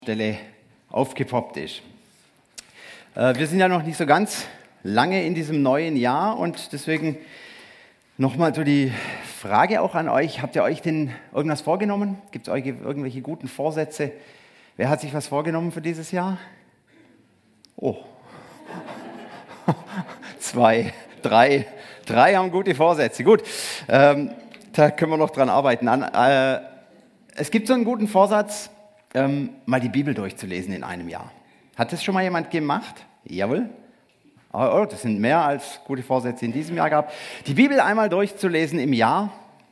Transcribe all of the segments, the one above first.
Stelle aufgepoppt ist. Wir sind ja noch nicht so ganz lange in diesem neuen Jahr und deswegen nochmal so die Frage auch an euch. Habt ihr euch denn irgendwas vorgenommen? Gibt es euch irgendwelche guten Vorsätze? Wer hat sich was vorgenommen für dieses Jahr? Oh, 2, 3 haben gute Vorsätze. Gut, da können wir noch dran arbeiten. Es gibt so einen guten Vorsatz, mal die Bibel durchzulesen in einem Jahr. Hat das schon mal jemand gemacht? Jawohl. Oh, das sind mehr als gute Vorsätze in diesem Jahr gab. Die Bibel einmal durchzulesen im Jahr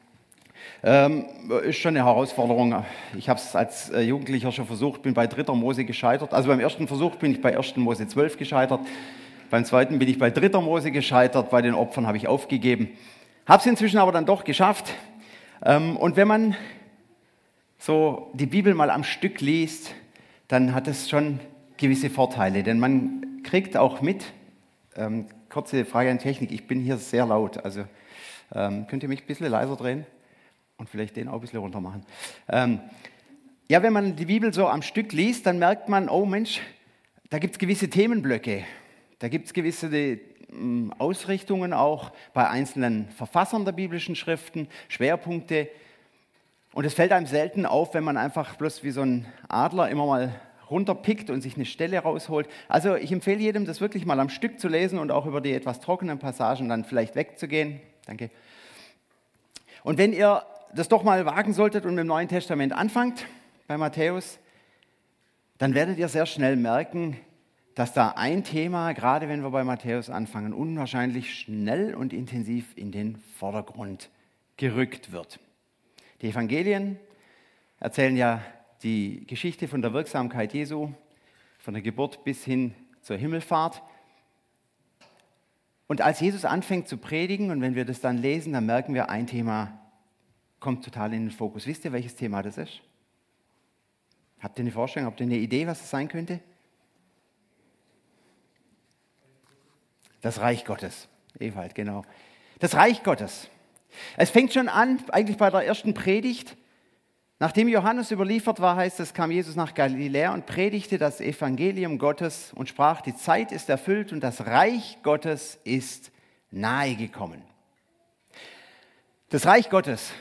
ist schon eine Herausforderung. Ich habe es als Jugendlicher schon versucht, bin bei 3. Mose gescheitert. Also beim ersten Versuch bin ich bei 1. Mose 12 gescheitert. Beim zweiten bin ich bei 3. Mose gescheitert. Bei den Opfern habe ich aufgegeben. Habe es inzwischen aber dann doch geschafft. Und wenn man so die Bibel mal am Stück liest, dann hat es schon gewisse Vorteile, denn man kriegt auch mit, kurze Frage an Technik, ich bin hier sehr laut, also könnt ihr mich ein bisschen leiser drehen und vielleicht den auch ein bisschen runter machen. Ja, wenn man die Bibel so am Stück liest, dann merkt man, oh Mensch, da gibt es gewisse Themenblöcke, da gibt es gewisse Ausrichtungen auch bei einzelnen Verfassern der biblischen Schriften, Schwerpunkte. Und es fällt einem selten auf, wenn man einfach bloß wie so ein Adler immer mal runterpickt und sich eine Stelle rausholt. Also ich empfehle jedem, das wirklich mal am Stück zu lesen und auch über die etwas trockenen Passagen dann vielleicht wegzugehen. Danke. Und wenn ihr das doch mal wagen solltet und mit dem Neuen Testament anfangt, bei Matthäus, dann werdet ihr sehr schnell merken, dass da ein Thema, gerade wenn wir bei Matthäus anfangen, unwahrscheinlich schnell und intensiv in den Vordergrund gerückt wird. Die Evangelien erzählen ja die Geschichte von der Wirksamkeit Jesu, von der Geburt bis hin zur Himmelfahrt. Und als Jesus anfängt zu predigen, und wenn wir das dann lesen, dann merken wir, ein Thema kommt total in den Fokus. Wisst ihr, welches Thema das ist? Habt ihr eine Vorstellung, habt ihr eine Idee, was es sein könnte? Das Reich Gottes. Ewald, genau. Das Reich Gottes. Es fängt schon an, eigentlich bei der ersten Predigt. Nachdem Johannes überliefert war, heißt es, kam Jesus nach Galiläa und predigte das Evangelium Gottes und sprach, die Zeit ist erfüllt und das Reich Gottes ist nahe gekommen. Das Reich Gottes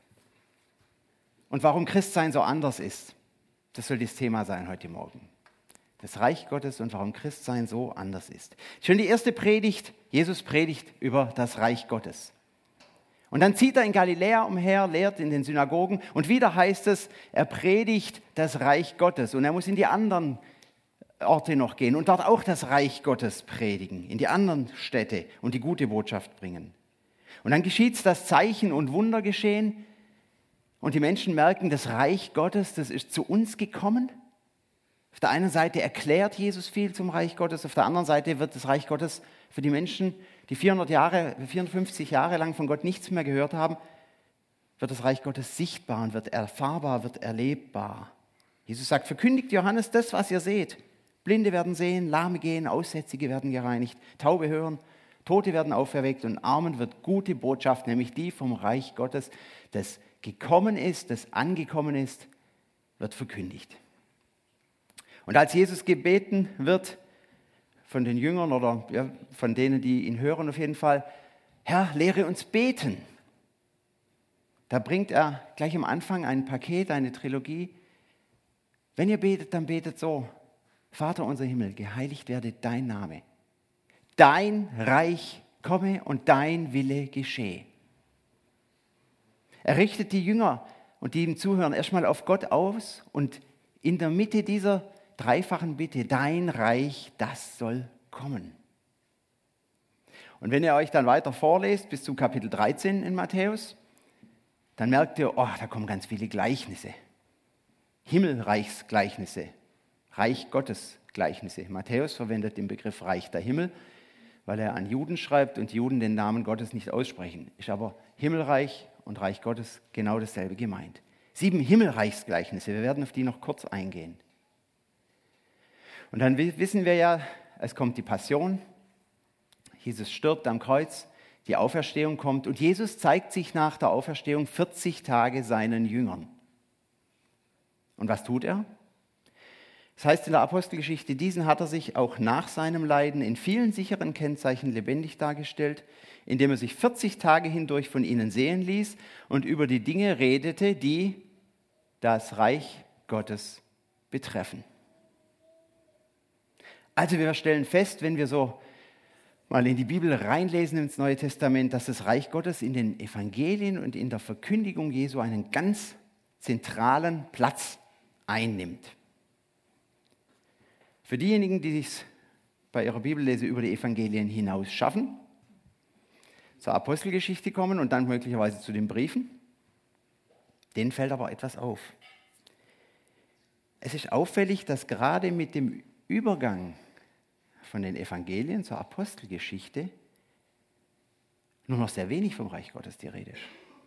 und warum Christsein so anders ist, das soll das Thema sein heute Morgen. Das Reich Gottes und warum Christsein so anders ist. Schon die erste Predigt, Jesus predigt über das Reich Gottes. Und dann zieht er in Galiläa umher, lehrt in den Synagogen und wieder heißt es, er predigt das Reich Gottes und er muss in die anderen Orte noch gehen und dort auch das Reich Gottes predigen, in die anderen Städte und die gute Botschaft bringen. Und dann geschieht es, dass Zeichen und Wunder geschehen und die Menschen merken, das Reich Gottes, das ist zu uns gekommen. Auf der einen Seite erklärt Jesus viel zum Reich Gottes, auf der anderen Seite wird das Reich Gottes für die Menschen, die 54 Jahre lang von Gott nichts mehr gehört haben, wird das Reich Gottes sichtbar und wird erfahrbar, wird erlebbar. Jesus sagt, verkündigt Johannes das, was ihr seht. Blinde werden sehen, Lahme gehen, Aussätzige werden gereinigt, Taube hören, Tote werden auferweckt und Armen wird gute Botschaft, nämlich die vom Reich Gottes, das gekommen ist, das angekommen ist, wird verkündigt. Und als Jesus gebeten wird, von den Jüngern oder ja, von denen, die ihn hören auf jeden Fall, Herr, lehre uns beten. Da bringt er gleich am Anfang ein Paket, eine Trilogie. Wenn ihr betet, dann betet so, Vater unser Himmel, geheiligt werde dein Name. Dein Reich komme und dein Wille geschehe. Er richtet die Jünger und die ihm zuhören erstmal auf Gott aus und in der Mitte dieser dreifachen Bitte, dein Reich, das soll kommen. Und wenn ihr euch dann weiter vorlest, bis zum Kapitel 13 in Matthäus, dann merkt ihr, oh, da kommen ganz viele Gleichnisse. Himmelreichsgleichnisse, Reich Gottes Gleichnisse. Matthäus verwendet den Begriff Reich der Himmel, weil er an Juden schreibt und Juden den Namen Gottes nicht aussprechen. Ist aber Himmelreich und Reich Gottes genau dasselbe gemeint. 7 Himmelreichsgleichnisse, wir werden auf die noch kurz eingehen. Und dann wissen wir ja, es kommt die Passion, Jesus stirbt am Kreuz, die Auferstehung kommt und Jesus zeigt sich nach der Auferstehung 40 Tage seinen Jüngern. Und was tut er? Das heißt in der Apostelgeschichte, diesen hat er sich auch nach seinem Leiden in vielen sicheren Kennzeichen lebendig dargestellt, indem er sich 40 Tage hindurch von ihnen sehen ließ und über die Dinge redete, die das Reich Gottes betreffen. Also wir stellen fest, wenn wir so mal in die Bibel reinlesen ins Neue Testament, dass das Reich Gottes in den Evangelien und in der Verkündigung Jesu einen ganz zentralen Platz einnimmt. Für diejenigen, die es bei ihrer Bibellese über die Evangelien hinaus schaffen, zur Apostelgeschichte kommen und dann möglicherweise zu den Briefen, denen fällt aber etwas auf. Es ist auffällig, dass gerade mit dem Übergang von den Evangelien zur Apostelgeschichte nur noch sehr wenig vom Reich Gottes die Rede ist.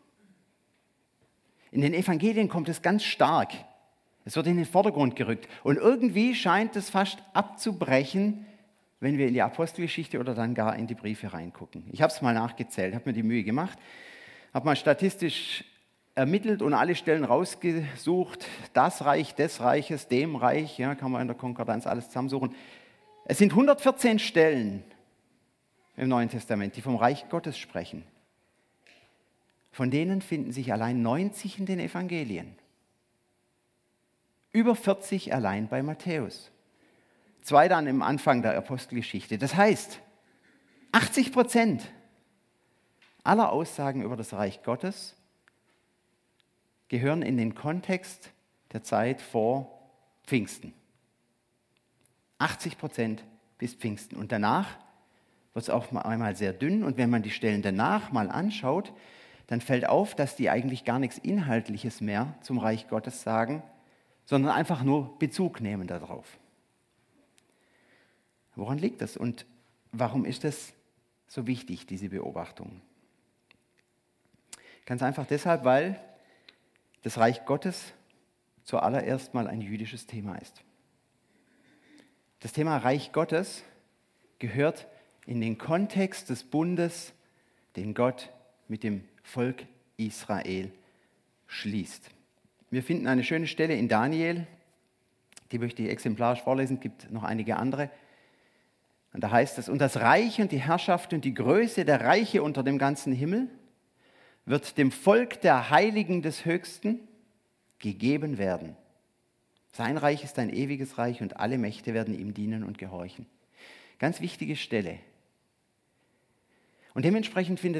In den Evangelien kommt es ganz stark. Es wird in den Vordergrund gerückt. Und irgendwie scheint es fast abzubrechen, wenn wir in die Apostelgeschichte oder dann gar in die Briefe reingucken. Ich habe es mal nachgezählt, habe mir die Mühe gemacht, habe mal statistisch ermittelt und alle Stellen rausgesucht. Das Reich des Reiches, dem Reich, ja, kann man in der Konkordanz alles zusammensuchen. Es sind 114 Stellen im Neuen Testament, die vom Reich Gottes sprechen. Von denen finden sich allein 90 in den Evangelien. Über 40 allein bei Matthäus. 2 dann im Anfang der Apostelgeschichte. Das heißt, 80% aller Aussagen über das Reich Gottes gehören in den Kontext der Zeit vor Pfingsten. 80% bis Pfingsten. Und danach wird es auch einmal sehr dünn. Und wenn man die Stellen danach mal anschaut, dann fällt auf, dass die eigentlich gar nichts Inhaltliches mehr zum Reich Gottes sagen, sondern einfach nur Bezug nehmen darauf. Woran liegt das und warum ist das so wichtig, diese Beobachtung? Ganz einfach deshalb, weil das Reich Gottes zuallererst mal ein jüdisches Thema ist. Das Thema Reich Gottes gehört in den Kontext des Bundes, den Gott mit dem Volk Israel schließt. Wir finden eine schöne Stelle in Daniel, die möchte ich exemplarisch vorlesen, es gibt noch einige andere. Und da heißt es, und das Reich und die Herrschaft und die Größe der Reiche unter dem ganzen Himmel wird dem Volk der Heiligen des Höchsten gegeben werden. Sein Reich ist ein ewiges Reich und alle Mächte werden ihm dienen und gehorchen. Ganz wichtige Stelle. Und dementsprechend finden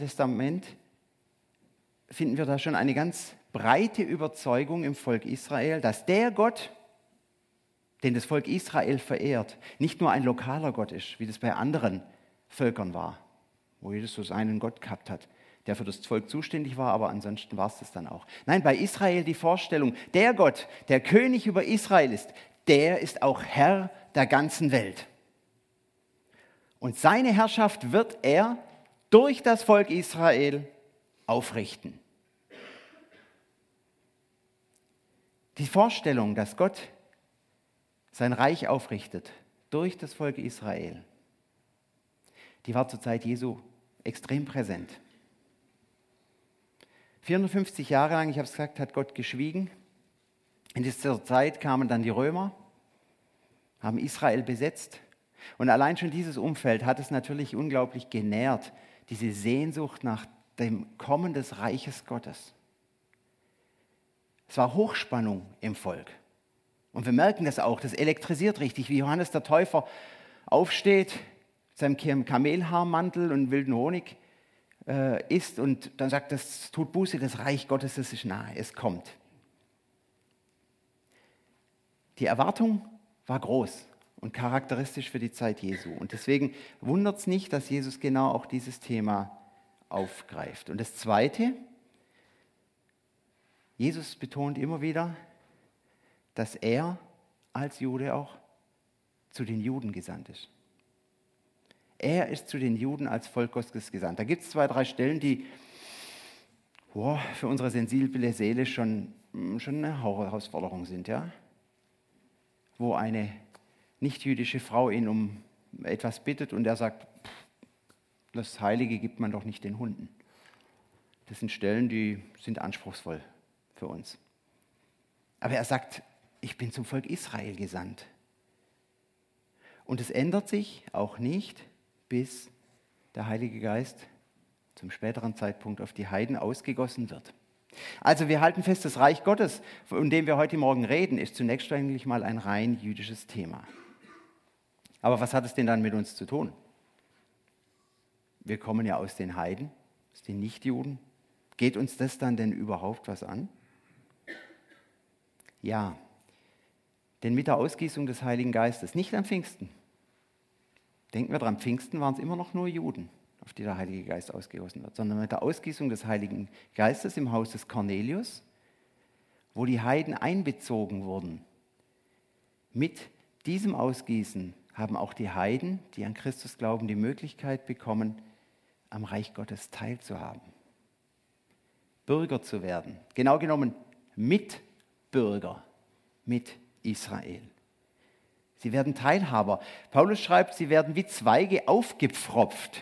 wir da schon eine ganz breite Überzeugung im Volk Israel, dass der Gott, den das Volk Israel verehrt, nicht nur ein lokaler Gott ist, wie das bei anderen Völkern war, wo jedes so seinen Gott gehabt hat, der für das Volk zuständig war, aber ansonsten war es das dann auch. Nein, bei Israel die Vorstellung, der Gott, der König über Israel ist, der ist auch Herr der ganzen Welt. Und seine Herrschaft wird er durch das Volk Israel aufrichten. Die Vorstellung, dass Gott sein Reich aufrichtet durch das Volk Israel, die war zur Zeit Jesu extrem präsent. 450 Jahre lang, ich habe es gesagt, hat Gott geschwiegen. In dieser Zeit kamen dann die Römer, haben Israel besetzt. Und allein schon dieses Umfeld hat es natürlich unglaublich genährt, diese Sehnsucht nach dem Kommen des Reiches Gottes. Es war Hochspannung im Volk. Und wir merken das auch, das elektrisiert richtig, wie Johannes der Täufer aufsteht, seinem Kamelhaarmantel und wilden Honig isst und dann sagt, das tut Buße, das Reich Gottes, das ist nahe, es kommt. Die Erwartung war groß und charakteristisch für die Zeit Jesu. Und deswegen wundert es nicht, dass Jesus genau auch dieses Thema aufgreift. Und das Zweite, Jesus betont immer wieder, dass er als Jude auch zu den Juden gesandt ist. Er ist zu den Juden als Volk Gottes gesandt. Da gibt es 2, 3 Stellen, die für unsere sensible Seele schon eine Herausforderung sind, ja? Wo eine nicht-jüdische Frau ihn um etwas bittet und er sagt, das Heilige gibt man doch nicht den Hunden. Das sind Stellen, die sind anspruchsvoll für uns. Aber er sagt ich bin zum Volk Israel gesandt. Und es ändert sich auch nicht, bis der Heilige Geist zum späteren Zeitpunkt auf die Heiden ausgegossen wird. Also wir halten fest, das Reich Gottes, von dem wir heute Morgen reden, ist zunächst eigentlich mal ein rein jüdisches Thema. Aber was hat es denn dann mit uns zu tun? Wir kommen ja aus den Heiden, aus den Nichtjuden. Geht uns das dann denn überhaupt was an? Ja, denn mit der Ausgießung des Heiligen Geistes, nicht am Pfingsten. Denken wir dran, Pfingsten waren es immer noch nur Juden, auf die der Heilige Geist ausgegossen wird, sondern mit der Ausgießung des Heiligen Geistes im Haus des Cornelius, wo die Heiden einbezogen wurden. Mit diesem Ausgießen haben auch die Heiden, die an Christus glauben, die Möglichkeit bekommen, am Reich Gottes teilzuhaben. Bürger zu werden, genau genommen Mitbürger mit Israel. Sie werden Teilhaber. Paulus schreibt, sie werden wie Zweige aufgepfropft.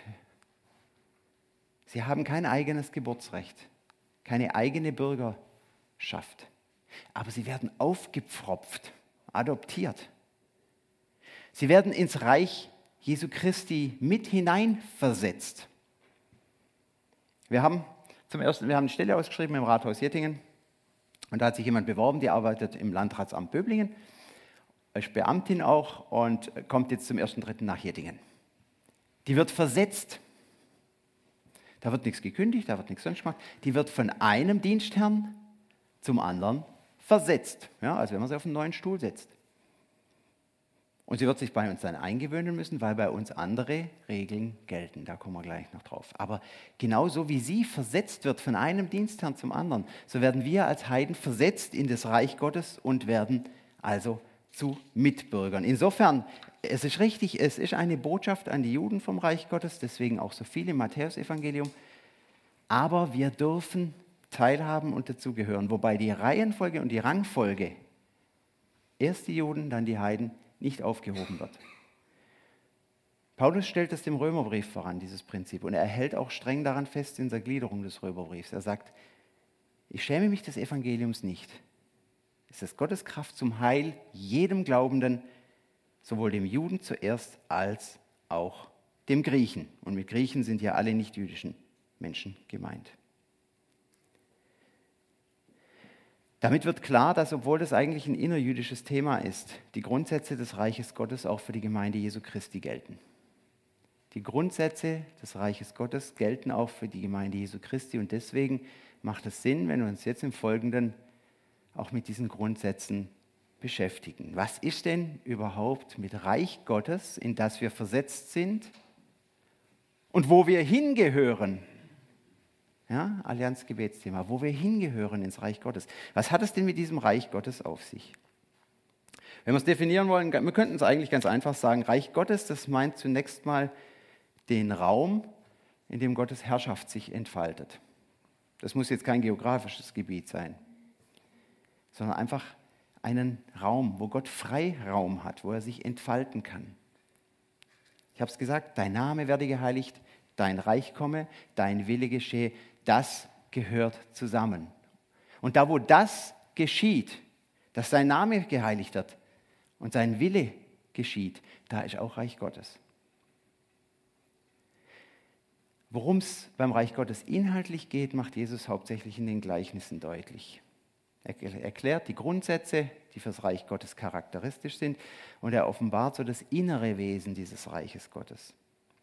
Sie haben kein eigenes Geburtsrecht, keine eigene Bürgerschaft. Aber sie werden aufgepfropft, adoptiert. Sie werden ins Reich Jesu Christi mit hineinversetzt. Wir haben eine Stelle ausgeschrieben im Rathaus Jettingen und da hat sich jemand beworben, die arbeitet im Landratsamt Böblingen, ist Beamtin auch und kommt jetzt zum 1.3. nach Jettingen. Die wird versetzt. Da wird nichts gekündigt, da wird nichts sonst gemacht. Die wird von einem Dienstherrn zum anderen versetzt. Ja, also wenn man sie auf einen neuen Stuhl setzt. Und sie wird sich bei uns dann eingewöhnen müssen, weil bei uns andere Regeln gelten. Da kommen wir gleich noch drauf. Aber genauso wie sie versetzt wird von einem Dienstherrn zum anderen, so werden wir als Heiden versetzt in das Reich Gottes und werden also zu Mitbürgern. Insofern, es ist richtig, es ist eine Botschaft an die Juden vom Reich Gottes, deswegen auch so viel im Matthäusevangelium. Aber wir dürfen teilhaben und dazugehören, wobei die Reihenfolge und die Rangfolge, erst die Juden, dann die Heiden, nicht aufgehoben wird. Paulus stellt es dem Römerbrief voran, dieses Prinzip, und er hält auch streng daran fest in der Gliederung des Römerbriefs. Er sagt, ich schäme mich des Evangeliums nicht. Es ist Gottes Kraft zum Heil jedem Glaubenden, sowohl dem Juden zuerst als auch dem Griechen. Und mit Griechen sind ja alle nicht-jüdischen Menschen gemeint. Damit wird klar, dass, obwohl das eigentlich ein innerjüdisches Thema ist, die Grundsätze des Reiches Gottes auch für die Gemeinde Jesu Christi gelten. Die Grundsätze des Reiches Gottes gelten auch für die Gemeinde Jesu Christi und deswegen macht es Sinn, wenn wir uns jetzt im Folgenden auch mit diesen Grundsätzen beschäftigen. Was ist denn überhaupt mit Reich Gottes, in das wir versetzt sind und wo wir hingehören? Ja, Allianz-Gebetsthema, wo wir hingehören ins Reich Gottes. Was hat es denn mit diesem Reich Gottes auf sich? Wenn wir es definieren wollen, wir könnten es eigentlich ganz einfach sagen, Reich Gottes, das meint zunächst mal den Raum, in dem Gottes Herrschaft sich entfaltet. Das muss jetzt kein geografisches Gebiet sein, sondern einfach einen Raum, wo Gott Freiraum hat, wo er sich entfalten kann. Ich habe es gesagt, dein Name werde geheiligt, dein Reich komme, dein Wille geschehe, das gehört zusammen. Und da, wo das geschieht, dass sein Name geheiligt wird und sein Wille geschieht, da ist auch Reich Gottes. Worum es beim Reich Gottes inhaltlich geht, macht Jesus hauptsächlich in den Gleichnissen deutlich. Er erklärt die Grundsätze, die für das Reich Gottes charakteristisch sind, und er offenbart so das innere Wesen dieses Reiches Gottes.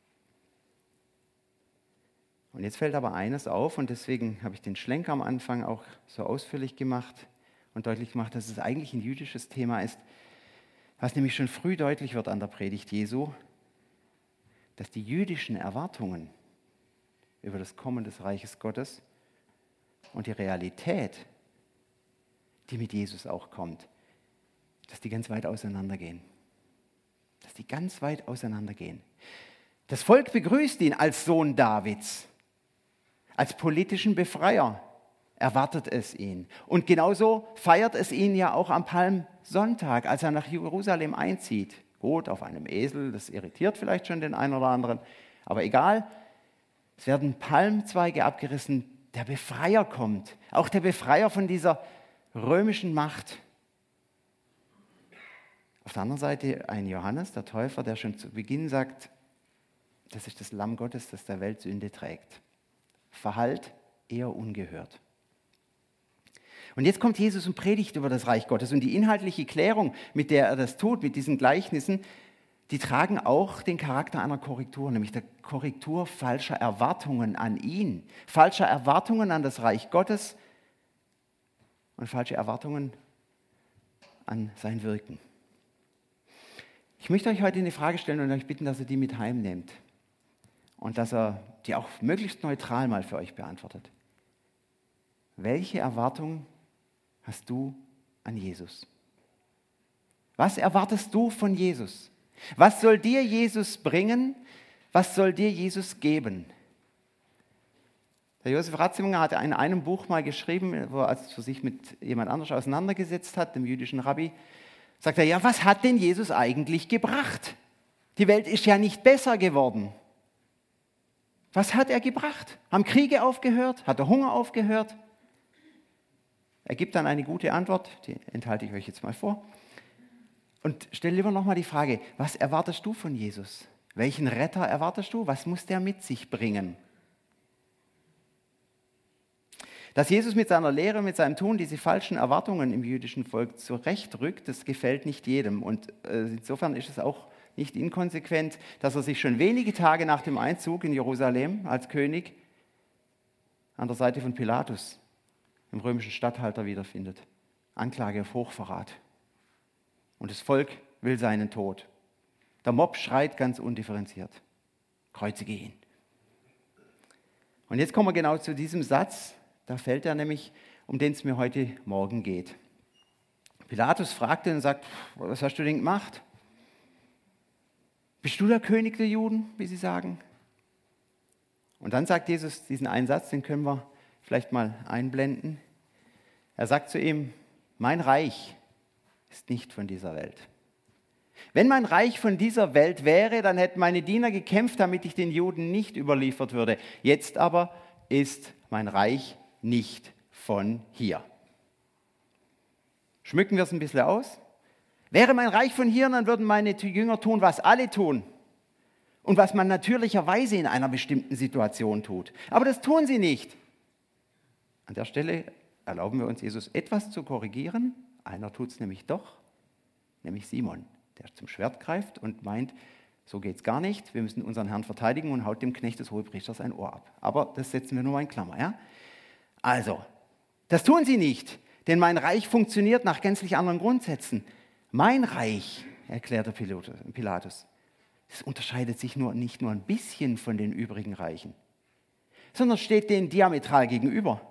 Und jetzt fällt aber eines auf, und deswegen habe ich den Schlenker am Anfang auch so ausführlich gemacht und deutlich gemacht, dass es eigentlich ein jüdisches Thema ist, was nämlich schon früh deutlich wird an der Predigt Jesu, dass die jüdischen Erwartungen über das Kommen des Reiches Gottes und die Realität, die mit Jesus auch kommt, dass die ganz weit auseinandergehen. Dass die ganz weit auseinandergehen. Das Volk begrüßt ihn als Sohn Davids, als politischen Befreier erwartet es ihn. Und genauso feiert es ihn ja auch am Palmsonntag, als er nach Jerusalem einzieht. Gut, auf einem Esel, das irritiert vielleicht schon den einen oder anderen, aber egal. Es werden Palmzweige abgerissen, der Befreier kommt. Auch der Befreier von dieser römischen Macht. Auf der anderen Seite ein Johannes, der Täufer, der schon zu Beginn sagt, das ist das Lamm Gottes, das der Welt Sünde trägt. Verhallt eher ungehört. Und jetzt kommt Jesus und predigt über das Reich Gottes. Und die inhaltliche Klärung, mit der er das tut, mit diesen Gleichnissen, die tragen auch den Charakter einer Korrektur, nämlich der Korrektur falscher Erwartungen an ihn, falscher Erwartungen an das Reich Gottes und falsche Erwartungen an sein Wirken. Ich möchte euch heute eine Frage stellen und euch bitten, dass ihr die mit heimnehmt und dass ihr die auch möglichst neutral mal für euch beantwortet. Welche Erwartungen hast du an Jesus? Was erwartest du von Jesus? Was soll dir Jesus bringen? Was soll dir Jesus geben? Der Josef Ratzinger hat in einem Buch mal geschrieben, wo er für sich mit jemand anderem auseinandergesetzt hat, dem jüdischen Rabbi, sagt er, ja, was hat denn Jesus eigentlich gebracht? Die Welt ist ja nicht besser geworden. Was hat er gebracht? Haben Kriege aufgehört? Hat der Hunger aufgehört? Er gibt dann eine gute Antwort, die enthalte ich euch jetzt mal vor. Und stell lieber nochmal die Frage, was erwartest du von Jesus? Welchen Retter erwartest du? Was muss der mit sich bringen? Dass Jesus mit seiner Lehre, mit seinem Tun diese falschen Erwartungen im jüdischen Volk zurechtrückt, das gefällt nicht jedem. Und insofern ist es auch nicht inkonsequent, dass er sich schon wenige Tage nach dem Einzug in Jerusalem als König an der Seite von Pilatus, dem römischen Statthalter, wiederfindet. Anklage auf Hochverrat. Und das Volk will seinen Tod. Der Mob schreit ganz undifferenziert. Kreuzige ihn. Und jetzt kommen wir genau zu diesem Satz, da fällt er nämlich, um den es mir heute Morgen geht. Pilatus fragte und sagt, was hast du denn gemacht? Bist du der König der Juden, wie sie sagen? Und dann sagt Jesus diesen einen Satz, den können wir vielleicht mal einblenden. Er sagt zu ihm, mein Reich ist nicht von dieser Welt. Wenn mein Reich von dieser Welt wäre, dann hätten meine Diener gekämpft, damit ich den Juden nicht überliefert würde. Jetzt aber ist mein Reich nicht von hier. Schmücken wir es ein bisschen aus? Wäre mein Reich von hier, dann würden meine Jünger tun, was alle tun. Und was man natürlicherweise in einer bestimmten Situation tut. Aber das tun sie nicht. An der Stelle erlauben wir uns, Jesus etwas zu korrigieren. Einer tut es nämlich doch, nämlich Simon, der zum Schwert greift und meint, so geht es gar nicht, wir müssen unseren Herrn verteidigen und haut dem Knecht des Hohepriesters ein Ohr ab. Aber das setzen wir nur mal in Klammer. Ja? Also, das tun sie nicht, denn mein Reich funktioniert nach gänzlich anderen Grundsätzen. Mein Reich, erklärte Pilatus, das unterscheidet sich nicht nur ein bisschen von den übrigen Reichen, sondern steht denen diametral gegenüber.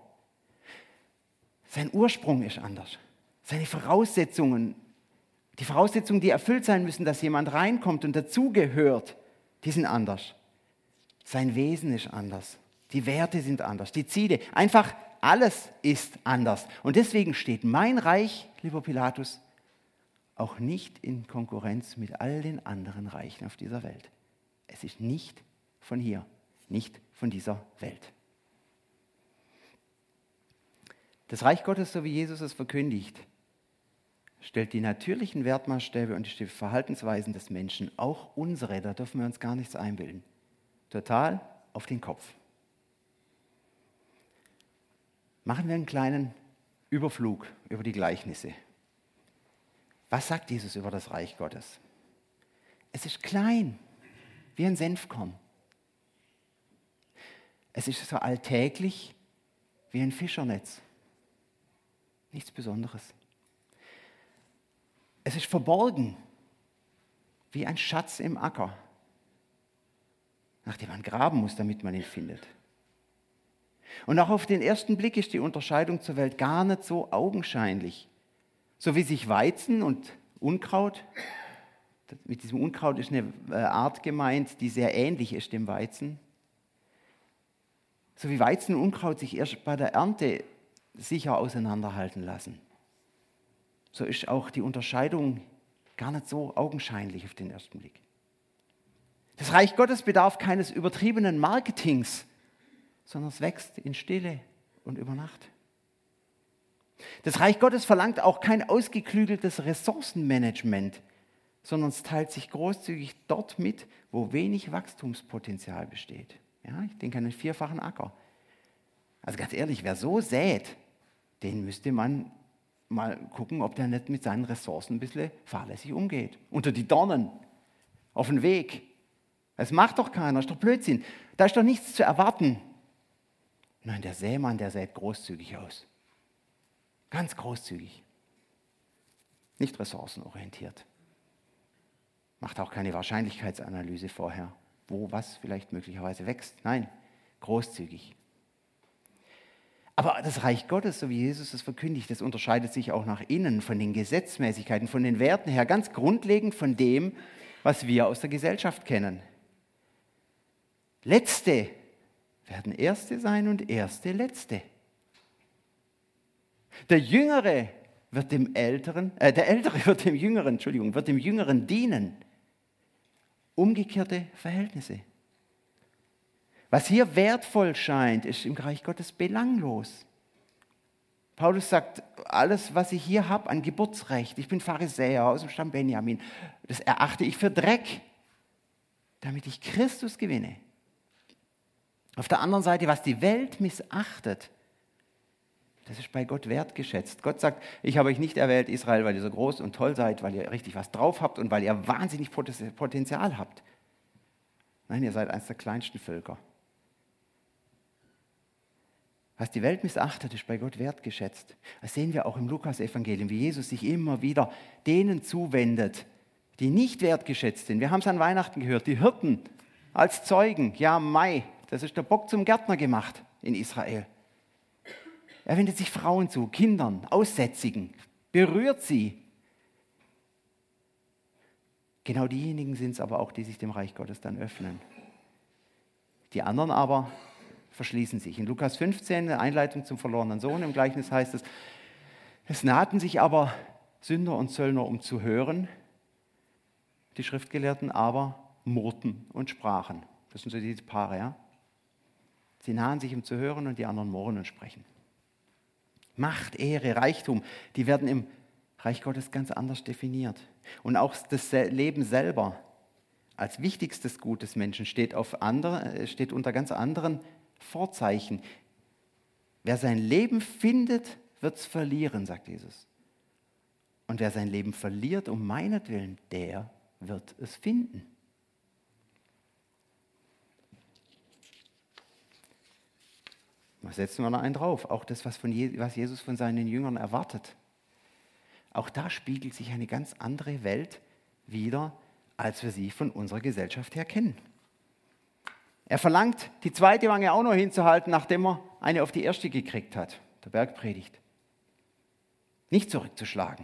Sein Ursprung ist anders. Seine Voraussetzungen, die Voraussetzungen, die erfüllt sein müssen, dass jemand reinkommt und dazugehört, die sind anders. Sein Wesen ist anders. Die Werte sind anders. Die Ziele, einfach alles ist anders. Und deswegen steht mein Reich, lieber Pilatus, auch nicht in Konkurrenz mit all den anderen Reichen auf dieser Welt. Es ist nicht von hier, nicht von dieser Welt. Das Reich Gottes, so wie Jesus es verkündigt, stellt die natürlichen Wertmaßstäbe und die Verhaltensweisen des Menschen, auch unsere, da dürfen wir uns gar nichts einbilden, total auf den Kopf. Machen wir einen kleinen Überflug über die Gleichnisse. Was sagt Jesus über das Reich Gottes? Es ist klein, wie ein Senfkorn. Es ist so alltäglich wie ein Fischernetz. Nichts Besonderes. Es ist verborgen, wie ein Schatz im Acker, nach dem man graben muss, damit man ihn findet. Und auch auf den ersten Blick ist die Unterscheidung zur Welt gar nicht so augenscheinlich. So wie sich Weizen und Unkraut, mit diesem Unkraut ist eine Art gemeint, die sehr ähnlich ist dem Weizen. So wie Weizen und Unkraut sich erst bei der Ernte sicher auseinanderhalten lassen. So ist auch die Unterscheidung gar nicht so augenscheinlich auf den ersten Blick. Das Reich Gottes bedarf keines übertriebenen Marketings, sondern es wächst in Stille und über Nacht. Das Reich Gottes verlangt auch kein ausgeklügeltes Ressourcenmanagement, sondern es teilt sich großzügig dort mit, wo wenig Wachstumspotenzial besteht. Ja, ich denke an einen 4-fachen Acker. Also ganz ehrlich, wer so sät, den müsste man mal gucken, ob der nicht mit seinen Ressourcen ein bisschen fahrlässig umgeht. Unter die Dornen, auf den Weg. Das macht doch keiner, ist doch Blödsinn. Da ist doch nichts zu erwarten. Nein, der Sämann, der sät großzügig aus. Ganz großzügig. Nicht ressourcenorientiert. Macht auch keine Wahrscheinlichkeitsanalyse vorher, wo was vielleicht möglicherweise wächst. Nein, großzügig. Aber das Reich Gottes, so wie Jesus es verkündigt, das unterscheidet sich auch nach innen von den Gesetzmäßigkeiten, von den Werten her, ganz grundlegend von dem, was wir aus der Gesellschaft kennen. Letzte werden Erste sein und Erste Letzte. Der Ältere wird dem Jüngeren dienen. Umgekehrte Verhältnisse. Was hier wertvoll scheint, ist im Reich Gottes belanglos. Paulus sagt, alles, was ich hier habe an Geburtsrecht, ich bin Pharisäer aus dem Stamm Benjamin, das erachte ich für Dreck, damit ich Christus gewinne. Auf der anderen Seite, was die Welt missachtet, das ist bei Gott wertgeschätzt. Gott sagt, ich habe euch nicht erwählt, Israel, weil ihr so groß und toll seid, weil ihr richtig was drauf habt und weil ihr wahnsinnig Potenzial habt. Nein, ihr seid eines der kleinsten Völker. Was die Welt missachtet, ist bei Gott wertgeschätzt. Das sehen wir auch im Lukas-Evangelium, wie Jesus sich immer wieder denen zuwendet, die nicht wertgeschätzt sind. Wir haben es an Weihnachten gehört, die Hirten als Zeugen. Ja, Mai, das ist der Bock zum Gärtner gemacht in Israel. Er wendet sich Frauen zu, Kindern, Aussätzigen, berührt sie. Genau diejenigen sind es aber auch, die sich dem Reich Gottes dann öffnen. Die anderen aber verschließen sich. In Lukas 15, eine Einleitung zum verlorenen Sohn, im Gleichnis heißt es, es nahten sich aber Sünder und Zöllner, um zu hören. Die Schriftgelehrten aber murrten und sprachen. Das sind so diese Paare, ja. Sie nahen sich, um zu hören, und die anderen murren und sprechen. Macht, Ehre, Reichtum, die werden im Reich Gottes ganz anders definiert. Und auch das Leben selber als wichtigstes Gut des Menschen steht unter ganz anderen Vorzeichen. Wer sein Leben findet, wird es verlieren, sagt Jesus. Und wer sein Leben verliert um meinetwillen, der wird es finden. Was setzen wir noch einen drauf? Auch das, was Jesus von seinen Jüngern erwartet. Auch da spiegelt sich eine ganz andere Welt wider, als wir sie von unserer Gesellschaft her kennen. Er verlangt, die zweite Wange auch noch hinzuhalten, nachdem er eine auf die erste gekriegt hat, der Bergpredigt. Nicht zurückzuschlagen.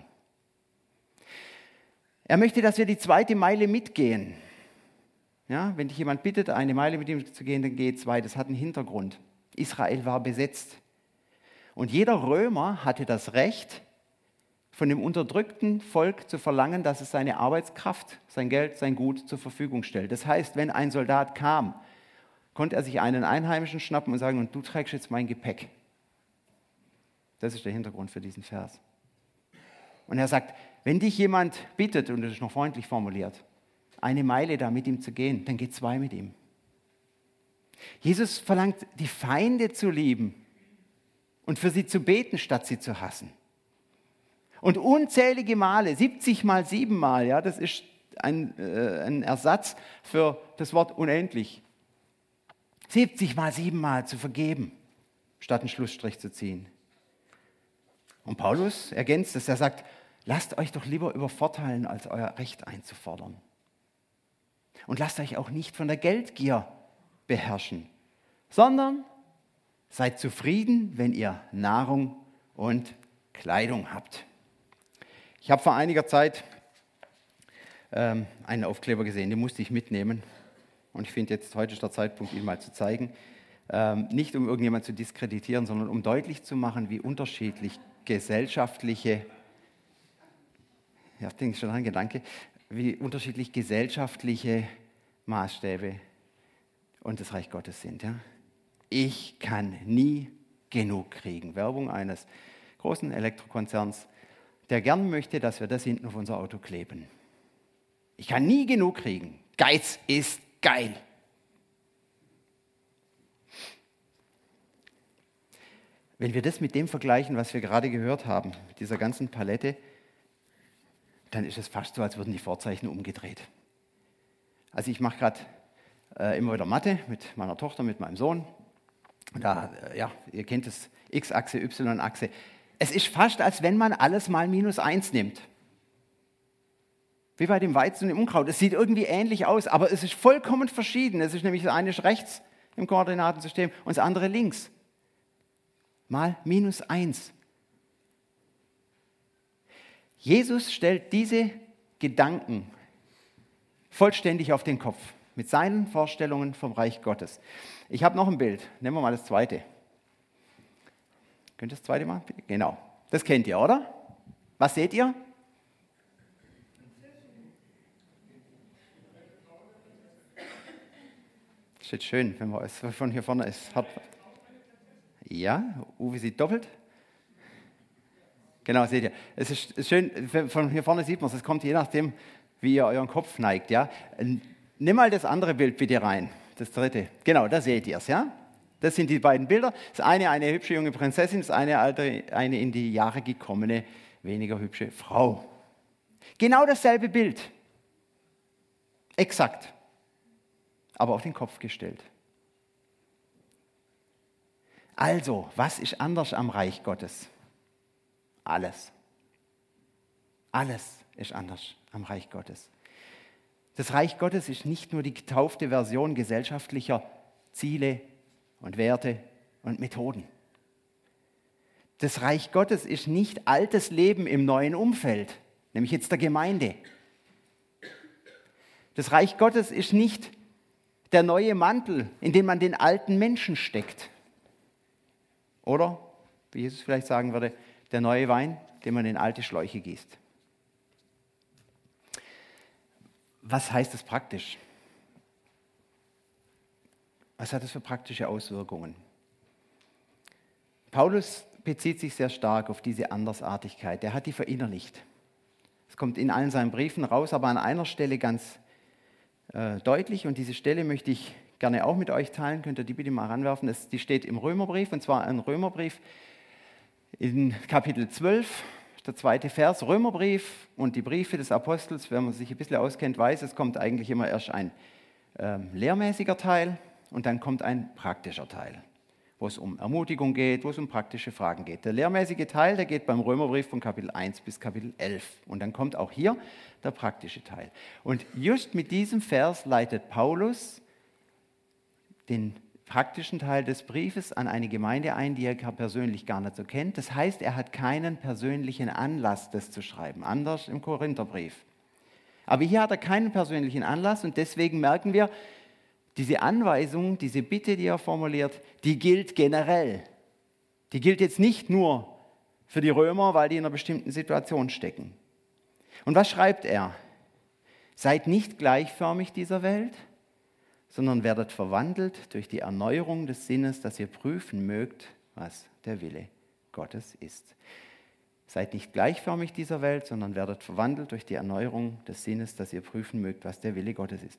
Er möchte, dass wir die zweite Meile mitgehen. Ja, wenn dich jemand bittet, eine Meile mit ihm zu gehen, dann geh 2. Das hat einen Hintergrund. Israel war besetzt. Und jeder Römer hatte das Recht, von dem unterdrückten Volk zu verlangen, dass es seine Arbeitskraft, sein Geld, sein Gut zur Verfügung stellt. Das heißt, wenn ein Soldat kam, konnte er sich einen Einheimischen schnappen und sagen, und du trägst jetzt mein Gepäck. Das ist der Hintergrund für diesen Vers. Und er sagt, wenn dich jemand bittet, und das ist noch freundlich formuliert, eine Meile da mit ihm zu gehen, dann geh 2 mit ihm. Jesus verlangt, die Feinde zu lieben und für sie zu beten, statt sie zu hassen. Und unzählige Male, 70 mal 7 Mal, ja, das ist ein Ersatz für das Wort unendlich. 70 mal 7 Mal zu vergeben, statt einen Schlussstrich zu ziehen. Und Paulus ergänzt es, er sagt, lasst euch doch lieber übervorteilen, als euer Recht einzufordern. Und lasst euch auch nicht von der Geldgier beherrschen, sondern seid zufrieden, wenn ihr Nahrung und Kleidung habt. Ich habe vor einiger Zeit einen Aufkleber gesehen, den musste ich mitnehmen. Und ich finde jetzt, heute ist der Zeitpunkt, ihn mal zu zeigen. Nicht um irgendjemand zu diskreditieren, sondern um deutlich zu machen, wie unterschiedlich gesellschaftliche, ja, denke ich schon an Gedanke, wie unterschiedlich gesellschaftliche Maßstäbe und das Reich Gottes sind. Ja? Ich kann nie genug kriegen. Werbung eines großen Elektrokonzerns, der gern möchte, dass wir das hinten auf unser Auto kleben. Ich kann nie genug kriegen. Geiz ist geil. Wenn wir das mit dem vergleichen, was wir gerade gehört haben, mit dieser ganzen Palette, dann ist es fast so, als würden die Vorzeichen umgedreht. Also ich mache gerade immer wieder Mathe mit meiner Tochter, mit meinem Sohn. Und da, ihr kennt es, X-Achse, Y-Achse. Es ist fast, als wenn man alles mal -1 nimmt. Wie bei dem Weizen und dem Unkraut. Es sieht irgendwie ähnlich aus, aber es ist vollkommen verschieden. Es ist nämlich das eine ist rechts im Koordinatensystem und das andere links. Mal -1. Jesus stellt diese Gedanken vollständig auf den Kopf mit seinen Vorstellungen vom Reich Gottes. Ich habe noch ein Bild. Nehmen wir mal das zweite. Könnt ihr das zweite machen? Genau. Das kennt ihr, oder? Was seht ihr? Steht schön, wenn man es von hier vorne ist. Ja, Uwe sieht doppelt. Genau, seht ihr. Es ist schön, von hier vorne sieht man es. Es kommt je nachdem, wie ihr euren Kopf neigt. Ja? Nimm mal das andere Bild bitte rein, das dritte. Genau, da seht ihr es. Ja? Das sind die beiden Bilder. Das eine hübsche junge Prinzessin, das eine in die Jahre gekommene, weniger hübsche Frau. Genau dasselbe Bild. Exakt. Aber auf den Kopf gestellt. Also, was ist anders am Reich Gottes? Alles. Alles ist anders am Reich Gottes. Das Reich Gottes ist nicht nur die getaufte Version gesellschaftlicher Ziele und Werte und Methoden. Das Reich Gottes ist nicht altes Leben im neuen Umfeld, nämlich jetzt der Gemeinde. Das Reich Gottes ist nicht der neue Mantel, in den man den alten Menschen steckt. Oder, wie Jesus vielleicht sagen würde, der neue Wein, den man in alte Schläuche gießt. Was heißt das praktisch? Was hat das für praktische Auswirkungen? Paulus bezieht sich sehr stark auf diese Andersartigkeit. Er hat die verinnerlicht. Es kommt in allen seinen Briefen raus, aber an einer Stelle ganz deutlich. Und diese Stelle möchte ich gerne auch mit euch teilen. Könnt ihr die bitte mal ranwerfen? Die steht im Römerbrief, und zwar ein Römerbrief in Kapitel 12, der zweite Vers. Römerbrief und die Briefe des Apostels, wenn man sich ein bisschen auskennt, weiß, es kommt eigentlich immer erst ein lehrmäßiger Teil und dann kommt ein praktischer Teil, wo es um Ermutigung geht, wo es um praktische Fragen geht. Der lehrmäßige Teil, der geht beim Römerbrief von Kapitel 1 bis Kapitel 11. Und dann kommt auch hier der praktische Teil. Und just mit diesem Vers leitet Paulus den praktischen Teil des Briefes an eine Gemeinde ein, die er persönlich gar nicht so kennt. Das heißt, er hat keinen persönlichen Anlass, das zu schreiben, anders im Korintherbrief. Aber hier hat er keinen persönlichen Anlass und deswegen merken wir, diese Anweisung, diese Bitte, die er formuliert, die gilt generell. Die gilt jetzt nicht nur für die Römer, weil die in einer bestimmten Situation stecken. Und was schreibt er? Seid nicht gleichförmig dieser Welt, sondern werdet verwandelt durch die Erneuerung des Sinnes, dass ihr prüfen mögt, was der Wille Gottes ist. Seid nicht gleichförmig dieser Welt, sondern werdet verwandelt durch die Erneuerung des Sinnes, dass ihr prüfen mögt, was der Wille Gottes ist.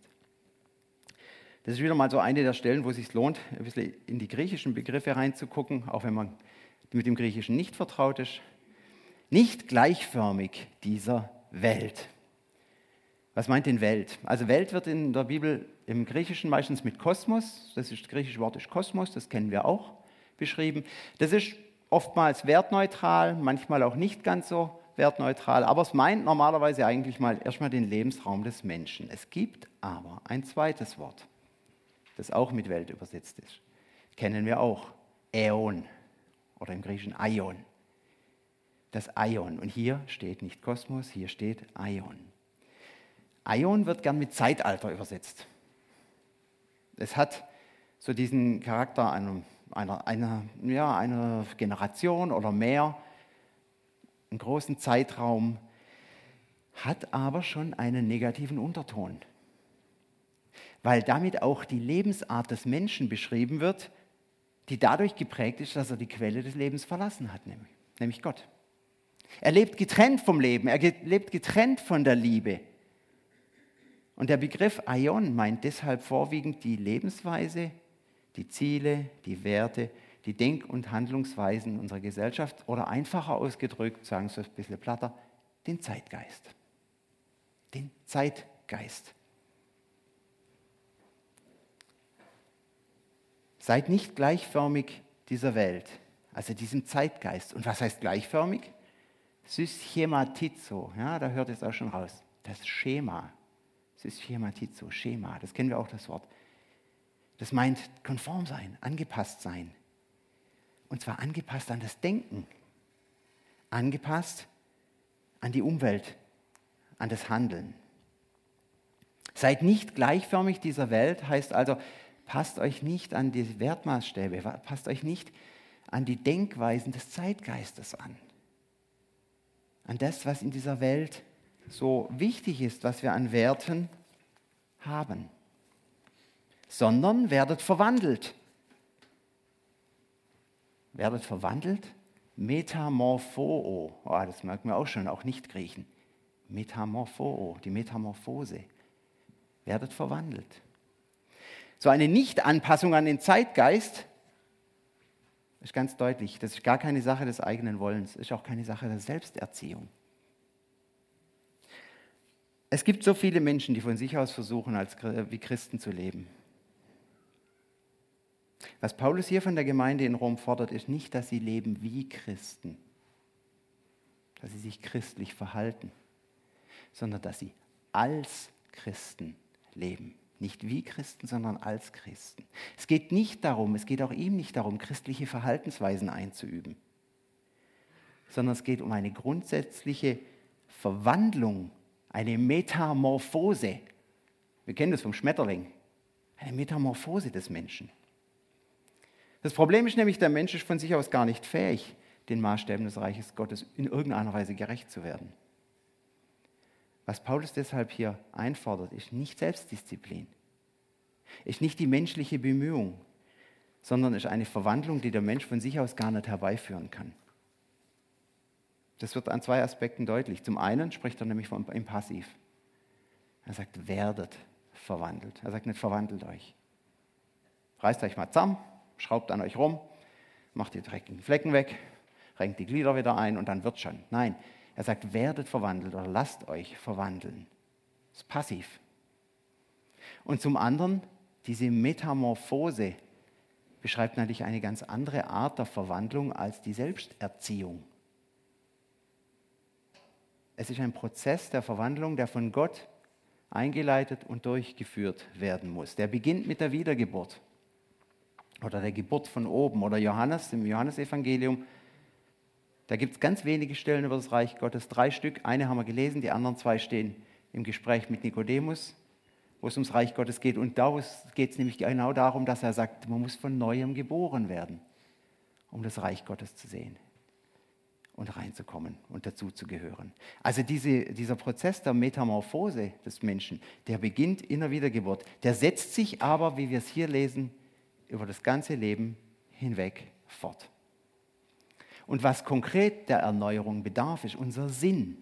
Das ist wieder mal so eine der Stellen, wo es sich lohnt, ein bisschen in die griechischen Begriffe reinzugucken, auch wenn man mit dem Griechischen nicht vertraut ist. Nicht gleichförmig dieser Welt. Was meint denn Welt? Also Welt wird in der Bibel im Griechischen meistens mit Kosmos, das griechische Wort ist Kosmos, das kennen wir auch, beschrieben. Das ist oftmals wertneutral, manchmal auch nicht ganz so wertneutral, aber es meint normalerweise eigentlich mal erstmal den Lebensraum des Menschen. Es gibt aber ein zweites Wort, das auch mit Welt übersetzt ist. Kennen wir auch, Äon oder im Griechischen Aion. Das Aion. Und hier steht nicht Kosmos, hier steht Aion. Aion wird gern mit Zeitalter übersetzt. Es hat so diesen Charakter einer Generation oder mehr, einen großen Zeitraum, hat aber schon einen negativen Unterton. Weil damit auch die Lebensart des Menschen beschrieben wird, die dadurch geprägt ist, dass er die Quelle des Lebens verlassen hat, nämlich Gott. Er lebt getrennt vom Leben, er lebt getrennt von der Liebe. Und der Begriff Aion meint deshalb vorwiegend die Lebensweise, die Ziele, die Werte, die Denk- und Handlungsweisen unserer Gesellschaft oder einfacher ausgedrückt, sagen Sie es ein bisschen platter, den Zeitgeist. Den Zeitgeist. Seid nicht gleichförmig dieser Welt, also diesem Zeitgeist. Und was heißt gleichförmig? Systematizo, ja, da hört es auch schon raus. Das Schema. Systematizo, Schema, das kennen wir auch, das Wort. Das meint konform sein, angepasst sein. Und zwar angepasst an das Denken, angepasst an die Umwelt, an das Handeln. Seid nicht gleichförmig dieser Welt, heißt also, passt euch nicht an die Wertmaßstäbe, passt euch nicht an die Denkweisen des Zeitgeistes an. An das, was in dieser Welt so wichtig ist, was wir an Werten haben. Sondern werdet verwandelt. Werdet verwandelt? Metamorpho. Oh, das merken wir auch schon, auch nicht Griechen. Metamorpho, die Metamorphose. Werdet verwandelt. So eine Nicht-Anpassung an den Zeitgeist ist ganz deutlich. Das ist gar keine Sache des eigenen Wollens, ist auch keine Sache der Selbsterziehung. Es gibt so viele Menschen, die von sich aus versuchen, wie Christen zu leben. Was Paulus hier von der Gemeinde in Rom fordert, ist nicht, dass sie leben wie Christen, dass sie sich christlich verhalten, sondern dass sie als Christen leben. Nicht wie Christen, sondern als Christen. Es geht nicht darum, es geht auch ihm nicht darum, christliche Verhaltensweisen einzuüben, sondern es geht um eine grundsätzliche Verwandlung, eine Metamorphose. Wir kennen das vom Schmetterling. Eine Metamorphose des Menschen. Das Problem ist nämlich, der Mensch ist von sich aus gar nicht fähig, den Maßstäben des Reiches Gottes in irgendeiner Weise gerecht zu werden. Was Paulus deshalb hier einfordert, ist nicht Selbstdisziplin, ist nicht die menschliche Bemühung, sondern ist eine Verwandlung, die der Mensch von sich aus gar nicht herbeiführen kann. Das wird an zwei Aspekten deutlich. Zum einen spricht er nämlich im Passiv. Er sagt, werdet verwandelt. Er sagt nicht, verwandelt euch. Reißt euch mal zusammen, schraubt an euch rum, macht die dreckigen Flecken weg, renkt die Glieder wieder ein und dann wird schon. Nein, er sagt, werdet verwandelt oder lasst euch verwandeln. Das ist passiv. Und zum anderen, diese Metamorphose beschreibt natürlich eine ganz andere Art der Verwandlung als die Selbsterziehung. Es ist ein Prozess der Verwandlung, der von Gott eingeleitet und durchgeführt werden muss. Der beginnt mit der Wiedergeburt oder der Geburt von oben. Oder Johannes, im Johannesevangelium, da gibt es ganz wenige Stellen über das Reich Gottes, 3 Stück. Eine haben wir gelesen, die anderen 2 stehen im Gespräch mit Nikodemus, wo es ums Reich Gottes geht. Und da geht es nämlich genau darum, dass er sagt, man muss von Neuem geboren werden, um das Reich Gottes zu sehen und reinzukommen und dazu zu gehören. Also dieser Prozess der Metamorphose des Menschen, der beginnt in der Wiedergeburt. Der setzt sich aber, wie wir es hier lesen, über das ganze Leben hinweg fort. Und was konkret der Erneuerung bedarf, ist unser Sinn.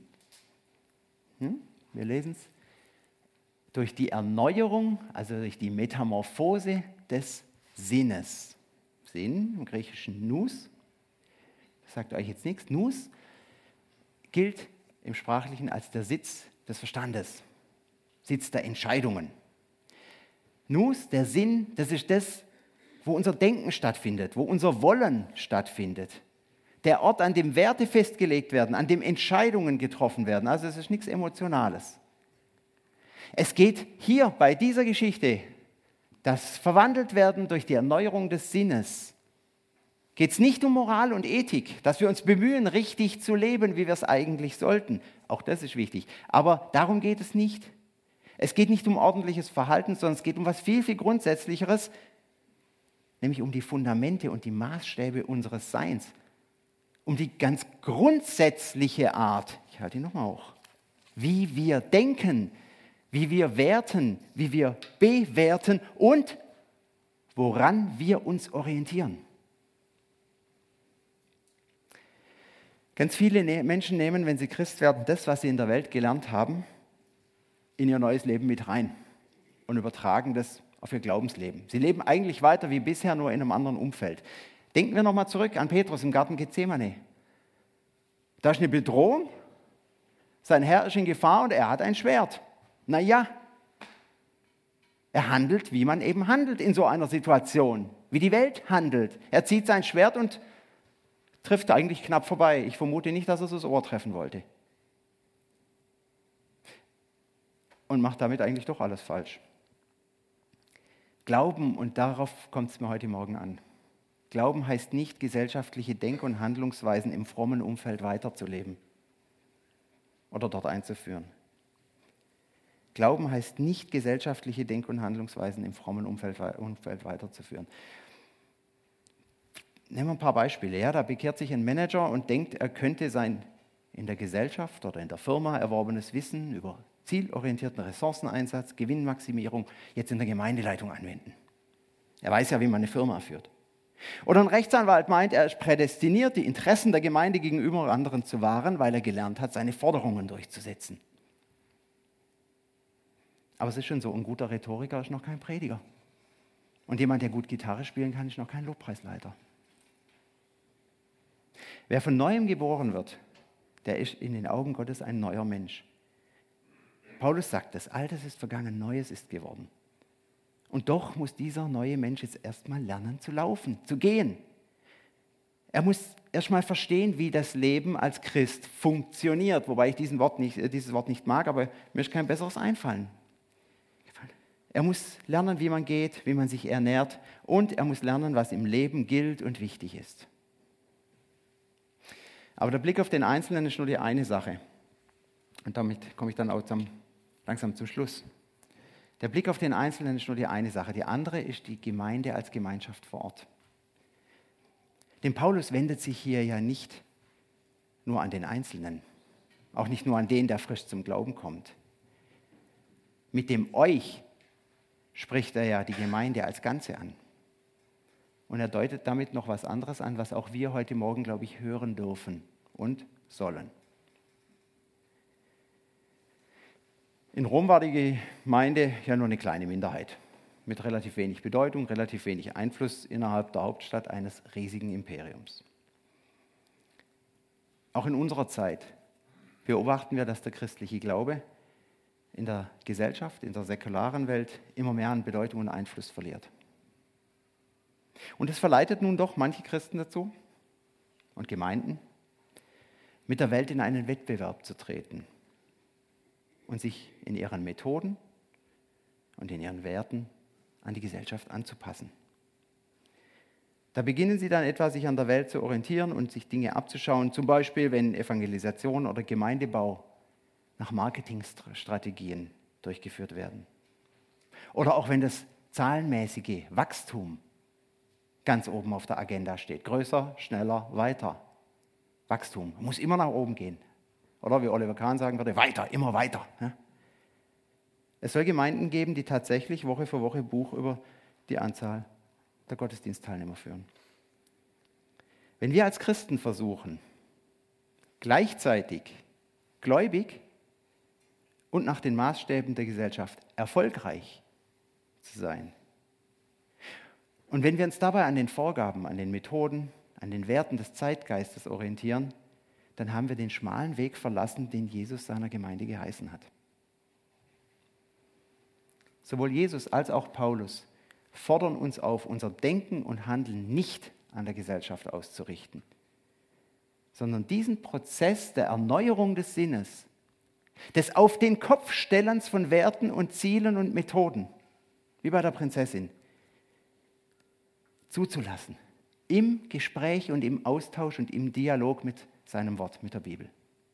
Wir lesen es. Durch die Erneuerung, also durch die Metamorphose des Sinnes. Sinn, im Griechischen Nous, das sagt euch jetzt nichts. Nous gilt im Sprachlichen als der Sitz des Verstandes, Sitz der Entscheidungen. Nous, der Sinn, das ist das, wo unser Denken stattfindet, wo unser Wollen stattfindet. Der Ort, an dem Werte festgelegt werden, an dem Entscheidungen getroffen werden. Also es ist nichts Emotionales. Es geht hier bei dieser Geschichte, das Verwandeltwerden durch die Erneuerung des Sinnes, geht es nicht um Moral und Ethik, dass wir uns bemühen, richtig zu leben, wie wir es eigentlich sollten. Auch das ist wichtig. Aber darum geht es nicht. Es geht nicht um ordentliches Verhalten, sondern es geht um was viel, viel Grundsätzlicheres, nämlich um die Fundamente und die Maßstäbe unseres Seins. Um die ganz grundsätzliche Art, ich halte ihn nochmal hoch, wie wir denken, wie wir werten, wie wir bewerten und woran wir uns orientieren. Ganz viele Menschen nehmen, wenn sie Christ werden, das, was sie in der Welt gelernt haben, in ihr neues Leben mit rein und übertragen das auf ihr Glaubensleben. Sie leben eigentlich weiter wie bisher, nur in einem anderen Umfeld. Denken wir nochmal zurück an Petrus im Garten Gethsemane. Da ist eine Bedrohung, sein Herr ist in Gefahr und er hat ein Schwert. Naja, er handelt, wie man eben handelt in so einer Situation, wie die Welt handelt. Er zieht sein Schwert und trifft eigentlich knapp vorbei. Ich vermute nicht, dass er so das Ohr treffen wollte. Und macht damit eigentlich doch alles falsch. Glauben, und darauf kommt es mir heute Morgen an. Glauben heißt nicht, gesellschaftliche Denk- und Handlungsweisen im frommen Umfeld weiterzuleben oder dort einzuführen. Glauben heißt nicht, gesellschaftliche Denk- und Handlungsweisen im frommen Umfeld weiterzuführen. Nehmen wir ein paar Beispiele. Ja, da bekehrt sich ein Manager und denkt, er könnte sein in der Gesellschaft oder in der Firma erworbenes Wissen über zielorientierten Ressourceneinsatz, Gewinnmaximierung jetzt in der Gemeindeleitung anwenden. Er weiß ja, wie man eine Firma führt. Oder ein Rechtsanwalt meint, er ist prädestiniert, die Interessen der Gemeinde gegenüber anderen zu wahren, weil er gelernt hat, seine Forderungen durchzusetzen. Aber es ist schon so, ein guter Rhetoriker ist noch kein Prediger. Und jemand, der gut Gitarre spielen kann, ist noch kein Lobpreisleiter. Wer von Neuem geboren wird, der ist in den Augen Gottes ein neuer Mensch. Paulus sagt, das Altes ist vergangen, Neues ist geworden. Und doch muss dieser neue Mensch jetzt erstmal lernen zu laufen, zu gehen. Er muss erstmal verstehen, wie das Leben als Christ funktioniert, wobei ich dieses Wort nicht mag, aber mir ist kein besseres einfallen. Er muss lernen, wie man geht, wie man sich ernährt und er muss lernen, was im Leben gilt und wichtig ist. Aber der Blick auf den Einzelnen ist nur die eine Sache. Und damit komme ich dann auch langsam zum Schluss. Der Blick auf den Einzelnen ist nur die eine Sache. Die andere ist die Gemeinde als Gemeinschaft vor Ort. Denn Paulus wendet sich hier ja nicht nur an den Einzelnen, auch nicht nur an den, der frisch zum Glauben kommt. Mit dem Euch spricht er ja die Gemeinde als Ganze an. Und er deutet damit noch was anderes an, was auch wir heute Morgen, glaube ich, hören dürfen und sollen. In Rom war die Gemeinde ja nur eine kleine Minderheit mit relativ wenig Bedeutung, relativ wenig Einfluss innerhalb der Hauptstadt eines riesigen Imperiums. Auch in unserer Zeit beobachten wir, dass der christliche Glaube in der Gesellschaft, in der säkularen Welt immer mehr an Bedeutung und Einfluss verliert. Und es verleitet nun doch manche Christen dazu und Gemeinden, mit der Welt in einen Wettbewerb zu treten und sich in ihren Methoden und in ihren Werten an die Gesellschaft anzupassen. Da beginnen sie dann etwa, sich an der Welt zu orientieren und sich Dinge abzuschauen, zum Beispiel, wenn Evangelisation oder Gemeindebau nach Marketingstrategien durchgeführt werden. Oder auch wenn das zahlenmäßige Wachstum ganz oben auf der Agenda steht. Größer, schneller, weiter. Wachstum muss immer nach oben gehen. Oder wie Oliver Kahn sagen würde, weiter, immer weiter. Es soll Gemeinden geben, die tatsächlich Woche für Woche Buch über die Anzahl der Gottesdienstteilnehmer führen. Wenn wir als Christen versuchen, gleichzeitig gläubig und nach den Maßstäben der Gesellschaft erfolgreich zu sein, und wenn wir uns dabei an den Vorgaben, an den Methoden, an den Werten des Zeitgeistes orientieren, dann haben wir den schmalen Weg verlassen, den Jesus seiner Gemeinde geheißen hat. Sowohl Jesus als auch Paulus fordern uns auf, unser Denken und Handeln nicht an der Gesellschaft auszurichten, sondern diesen Prozess der Erneuerung des Sinnes, des Auf den Kopf Stellens von Werten und Zielen und Methoden, wie bei der Prinzessin, zuzulassen, im Gespräch und im Austausch und im Dialog mit seinem Wort, mit der Bibel.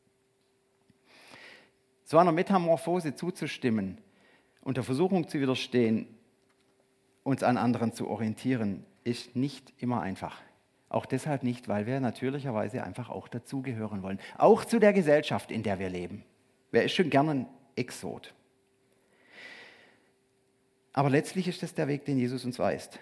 So einer Metamorphose zuzustimmen und der Versuchung zu widerstehen, uns an anderen zu orientieren, ist nicht immer einfach. Auch deshalb nicht, weil wir natürlicherweise einfach auch dazugehören wollen. Auch zu der Gesellschaft, in der wir leben. Wer ist schon gerne ein Exot? Aber letztlich ist das der Weg, den Jesus uns weist.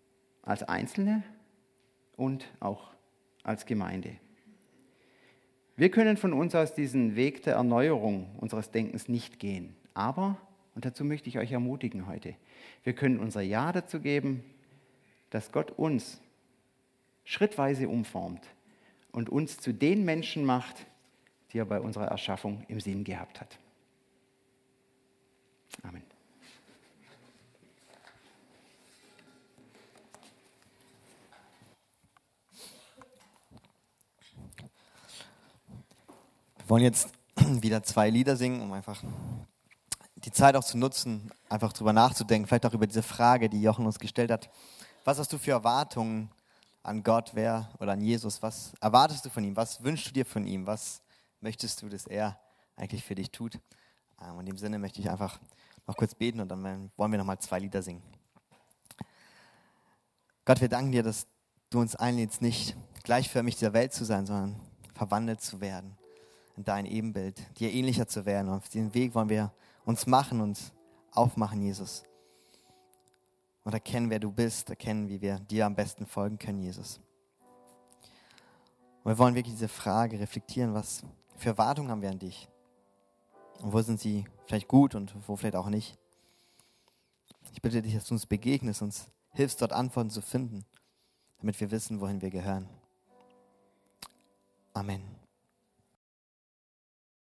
Als Einzelne und auch als Gemeinde. Wir können von uns aus diesen Weg der Erneuerung unseres Denkens nicht gehen. Aber, und dazu möchte ich euch ermutigen heute, wir können unser Ja dazu geben, dass Gott uns schrittweise umformt und uns zu den Menschen macht, die er bei unserer Erschaffung im Sinn gehabt hat. Amen. Wir wollen jetzt wieder 2 Lieder singen, um einfach die Zeit auch zu nutzen, einfach drüber nachzudenken, vielleicht auch über diese Frage, die Jochen uns gestellt hat. Was hast du für Erwartungen an Gott, wer oder an Jesus? Was erwartest du von ihm? Was wünschst du dir von ihm? Was möchtest du, dass er eigentlich für dich tut? Und in dem Sinne möchte ich einfach noch kurz beten und dann wollen wir nochmal 2 Lieder singen. Gott, wir danken dir, dass du uns einlädst, nicht gleichförmig dieser Welt zu sein, sondern verwandelt zu werden in dein Ebenbild, dir ähnlicher zu werden. Und auf diesen Weg wollen wir uns machen und aufmachen, Jesus. Und erkennen, wer du bist, erkennen, wie wir dir am besten folgen können, Jesus. Und wir wollen wirklich diese Frage reflektieren, was für Erwartungen haben wir an dich? Und wo sind sie vielleicht gut und wo vielleicht auch nicht? Ich bitte dich, dass du uns begegnest, uns hilfst, dort Antworten zu finden, damit wir wissen, wohin wir gehören. Amen.